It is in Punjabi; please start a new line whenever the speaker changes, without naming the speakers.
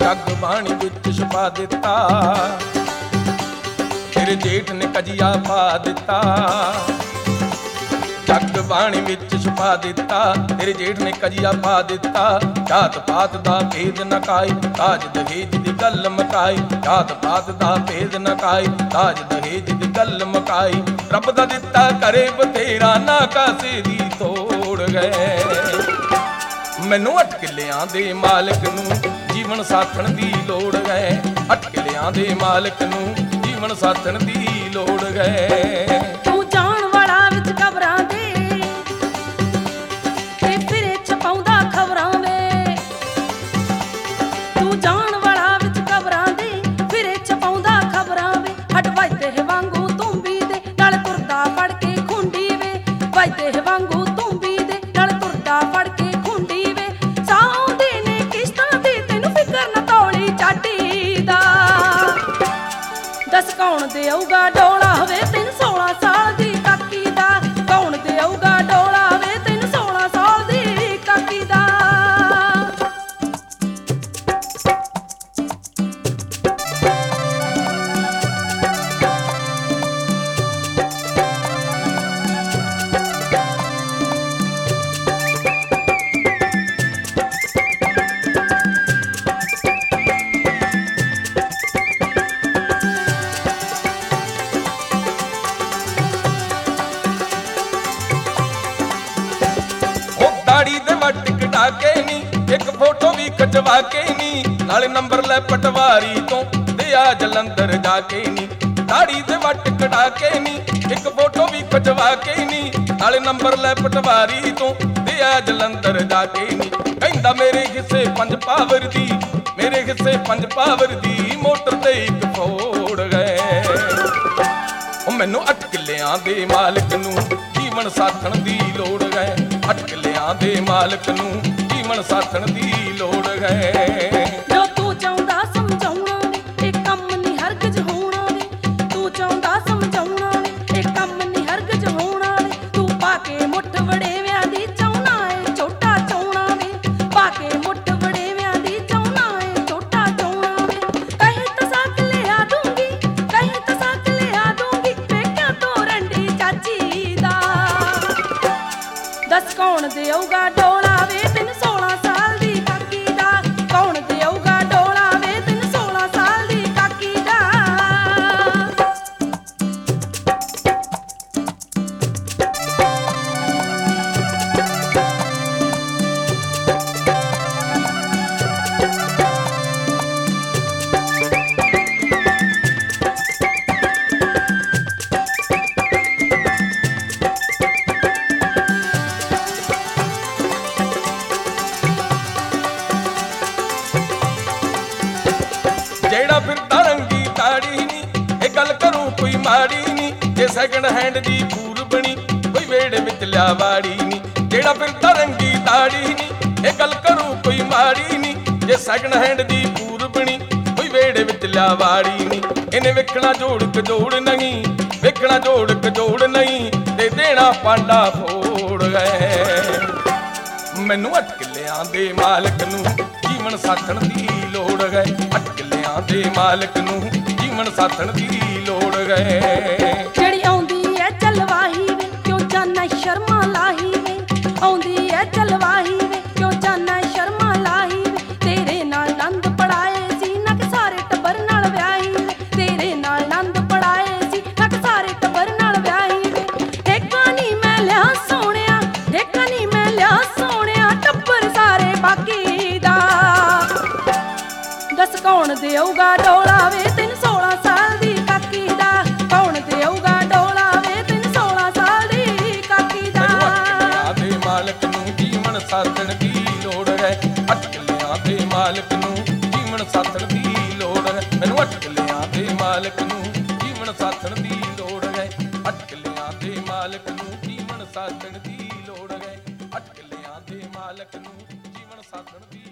ਜਗ ਬਾਣੀ ਵਿੱਚ ਛੁਪਾ ਦਿੱਤਾ, ਤੇਰੇ ਜੇਠ ਨੇ ਕਜੀਆ ਪਾ ਦਿੱਤਾ। ਜਗ ਬਾਣੀ ਵਿੱਚ ਛੁਪਾ ਦਿੱਤਾ, ਤੇਰੇ ਜੇਠ ਨੇ ਕਜੀਆ ਪਾ ਦਿੱਤਾ। ਜਾਤ ਪਾਤ ਦਾ ਭੇਦ ਨ ਕਾਈ, ਤਾਜ ਦਹੇਜ ਦੀ ਗੱਲ ਮਕਾਈ। ਜਾਤ ਪਾਤ ਦਾ ਭੇਦ ਨ ਕਾਈ, ਤਾਜ ਦਹੇਜ ਦੀ ਗੱਲ ਮਕਾਈ। ਰੱਬ ਦਾ ਦਿੱਤਾ ਕਰੇ ਬਥੇਰਾ, ਨਾ ਕਾਸੇ ਦੀ ਤੋੜ ਗਏ। ਮੈਨੂੰ 8 ਕਿੱਲਿਆਂ ਦੇ ਮਾਲਕ ਨੂੰ ਜੀਵਨ ਸਾਥਣ ਦੀ ਲੋੜ ਗਏ। 8 ਕਿੱਲਿਆਂ ਦੇ ਮਾਲਕ ਨੂੰ ਜੀਵਨ ਸਾਥਣ ਦੀ ਲੋੜ ਗਏ।
ਤੂੰ ਜਾਣ ਵਾਲਾ ਵਿੱਚ ਕਬਰਾਂ ਦੇ, ਤੇ ਫਿਰੇ ਛਪਾਉਂਦਾ ਖਬਰਾਂ ਵੇ। ਤੂੰ ਜਾਣ ਵਾਲਾ ਵਿੱਚ ਕਬਰਾਂ ਦੇ, ਫਿਰੇ ਛਪਾਉਂਦਾ ਖਬਰਾਂ ਵੇ। ਹਟ ਵੱਜਦੇ ਵਾਂਗੂ ਤੁੰਬੀ ਦੇ ਨਾਲ ਤੁਰਦਾ ਫੜ ਕੇ ਖੁੰਡੀ ਵੇ। ਵੱਜਦੇ ਵਾਂਗੂ ਤੁੰਬੀ ਦੇ ਨਾਲ ਤੁਰਦਾ ਫੜ ਕੇ ਖੁੰਡੀ ਵੇ। ਸਾਉਂਦੇ ਨੇ ਕਿਸ਼ਤਾਂ ਦੀ, ਤੈਨੂੰ ਫਿਕਰ ਨਾ ਤੌਲੀ ਚਾਟੀ ਦਾ। ਦੱਸ ਕੌਣ ਦੇਊਗਾ ਡੋਲਾ ਹੋਵੇ ਤੈਨੂੰ 16 ਸਾਲ ਦੀ ਕਾਕੀ ਦਾ। ਕੌਣ ਦੇਊਗਾ ਡੋਲਾ ਹੋਵੇ ਤੈਨੂੰ 16 ਸਾਲ ਦੀ ਕਾਕੀ ਦਾ।
ਦਾੜੀ ਦੇ ਵੱਟ ਕਟਾ ਕੇ ਨੀ, ਇੱਕ ਫੋਟੋ ਵੀ ਖਿਚਵਾ ਕੇ ਨੀ। ਨਾਲੇ ਨੰਬਰ ਲੈ ਪਟਵਾਰੀ ਤੋਂ ਦੇ ਆ ਜਲੰਧਰ ਜਾ ਕੇ ਨੀ। ਦਾੜੀ ਦੇ ਵੱਟ ਕਟਾ ਕੇ ਨੀ, ਇੱਕ ਫੋਟੋ ਵੀ ਖਿਚਵਾ ਕੇ ਨੀ। ਨਾਲੇ ਨੰਬਰ ਲੈ ਪਟਵਾਰੀ ਤੋਂ ਦੇ ਆ ਜਲੰਧਰ ਜਾ ਕੇ ਨੀ। ਕਹਿੰਦਾ ਮੇਰੇ ਹਿੱਸੇ 5 ਪਾਵਰ ਦੀ, ਮੇਰੇ ਹਿੱਸੇ 5 ਪਾਵਰ ਦੀ। ਮੋਟਰ ਤੇ ਇੱਕ ਫੋੜ ਗਏ। ਉਹ ਮੈਨੂੰ 8 ਕਿੱਲਿਆਂ ਦੇ ਮਾਲਕ ਨੂੰ ਜੀਵਨ ਸਾਥਣ ਦੀ ਲੋੜ ਗਏ। 8 ਕਿੱਲਿਆਂ ਦੇ ਮਾਲਕ ਨੂੰ ਜੀਵਨ ਸਾਥਣ ਦੀ ਲੋੜ ਗਏ।
ਜੋ ਤੂੰ ਚਾਹੁੰਦਾ ਸਮਝਾਉਣਾ ਵੇ, ਇਹ ਕੰਮ ਨਹੀਂ ਹਰਗਿਜ਼ ਹੋਣਾ ਵੇ। ਤੂੰ ਚਾਹੁੰਦਾ ਸਮਝਾਉਣਾ ਵੇ, ਇਹ ਕੰਮ ਨਹੀਂ ਹਰਗਿਜ਼ ਹੋਣਾ ਵੇ। ਤੂੰ ਪਾ ਕੇ ਮੁੱਠ ਵੜੇਵਿਆਂ ਦੀ ਚਾਹੁੰਨਾ ਏ ਛੋਟਾ ਚਾਹੁੰਨਾ ਵੇ। ਪਾ ਕੇ ਮੁੱਠ ਵੜੇਵਿਆਂ ਦੀ ਚਾਹੁੰਨਾ ਏ ਛੋਟਾ ਚਾਹੁੰਨਾ ਵੇ। ਕਹੀਂ ਤਾਂ ਸਾਕ ਲਿਆ ਦੂੰਗੀ, ਕਹੀਂ ਤਾਂ ਸਾਕ ਲਿਆ ਦੂੰਗੀ। ਪੇਕਿਆਂ ਤੋਂ ਰੰਡੀ ਚਾਚੀ ਦਾ। ਦੱਸ ਕੌਣ ਦੇਊਗਾ ਡੋਲਾ ਵੇ ਤੈਨੂੰ 16 ਸਾਲ ਦੀ ਕਾਕੀ ਦਾ। ਕੌਣ ਦੇਊਗਾ ਡੋਲਾ ਵੇ ਤੈਨੂੰ 16 ਸਾਲ ਦੀ ਕਾਕੀ ਦਾ।
ਜਿਹੜਾ ਫਿਰਦਾ ਰੰਗੀ ਤਾੜੀ ਨੀ, ਇਹ ਗੱਲ ਕਰੂ ਕੋਈ ਮਾੜੀ ਨੀ। ਜੇ ਸੈਕਿੰਡ ਹੈਂਡ ਦੀ ਪੂਰ ਬਣੀ, ਕੋਈ ਵੇੜੇ ਵਿੱਚ ਲਿਆ ਵਾੜੀ ਨੀ। ਜਿਹੜਾ ਫਿਰਦਾ ਰੰਗੀ ਤਾੜੀ ਨੀ, ਇਹ ਗੱਲ ਕਰੂ ਕੋਈ ਮਾੜੀ ਨੀ। ਜੇ ਸੈਕਿੰਡ ਹੈਂਡ ਦੀ ਪੂਰ ਬਣੀ, ਕੋਈ ਵੇੜੇ ਵਿੱਚ ਲਿਆ ਵਾੜੀ ਨੀ। ਇਹਨੇ ਵੇਖਣਾ ਜੋੜ ਕਜੋੜ ਨਹੀਂ, ਵੇਖਣਾ ਜੋੜ ਕਜੋੜ ਨਹੀਂ। ਤੇ ਦੇਣਾ ਪਾਂਡਾ ਫੋੜ ਗਏ। ਮੈਨੂੰ 8 ਕਿੱਲਿਆਂ ਦੇ ਮਾਲਕ ਨੂੰ ਜੀਵਨ ਸਾਥਣ ਦੀ ਲੋੜ ਗਏ। 8 ਕਿੱਲਿਆਂ ਦੇ ਮਾਲਕ ਨੂੰ ਜੀਵਨ ਸਾਥਣ ਦੀ ਲੋੜ ਗਏ।
ਜਿਹੜੀ ਆਉਂਦੀ ਐ ਚਲਵਾਹੀ ਵੇ, ਕਿਉਂ ਜਾਨਾ ਸ਼ਰਮਾ ਲਾਹੀ ਵੇ। ਆਉਂਦੀ ਐ ਚਲਵਾਹੀ ਵੇ, ਕਿਉਂ ਜਾਨਾ ਸ਼ਰਮਾ ਲਾਹੀ ਵੇ। ਤੇਰੇ ਨਾਲ ਨੰਦ ਪੜਾਏ ਸੀ, ਨਾ ਕਿ ਸਾਰੇ ਟੱਬਰ ਨਾਲ ਵਿਆਹੀ ਵੇ। ਤੇਰੇ ਨਾਲ ਨੰਦ ਪੜਾਏ ਸੀ, ਨਾ ਕਿ ਸਾਰੇ ਟੱਬਰ ਨਾਲ ਵਿਆਹੀ ਵੇ। ਠੇਕਾ ਨੀ ਮੈਂ ਲਿਆ ਸੋਹਣਿਆ, ਠੇਕਾ ਨੀ ਮੈਂ ਲਿਆ ਸੋਹਣਿਆ। ਟੱਬਰ ਸਾਰੇ ਬਾਕੀ ਦਾ। ਦੱਸ ਕੌਣ ਦੇਊਗਾ ਡੋਲਾ ਵੇ ਤੈਨੂੰ 16 ਸਾਲ ਦੀ ਕਾਕੀ ਦਾ। ਕੌਣ ਦੇਊਗਾ ਡੋਲਾ ਵੇ ਤੈਨੂੰ 16 ਸਾਲ ਦੀ ਕਾਕੀ ਦਾ।
ਦੇ ਮਾਲਕ ਨੂੰ ਜੀਵਨ ਸਾਥਣ ਦੀ ਲੋੜ ਹੈ। 8 ਕਿੱਲਿਆਂ ਦੇ ਮਾਲਕ ਨੂੰ ਜੀਵਨ ਸਾਥਣ ਦੀ ਲੋੜ ਹੈ। ਮੈਨੂੰ 8 ਕਿੱਲਿਆਂ ਦੇ ਮਾਲਕ ਨੂੰ ਜੀਵਨ ਸਾਥਣ ਦੀ ਲੋੜ ਹੈ। 8 ਕਿੱਲਿਆਂ ਦੇ ਮਾਲਕ ਨੂੰ ਜੀਵਨ ਸਾਥਣ ਦੀ ਲੋੜ ਹੈ। 8 ਕਿੱਲਿਆਂ ਦੇ ਮਾਲਕ ਨੂੰ ਜੀਵਨ ਸਾਥਣ ਦੀ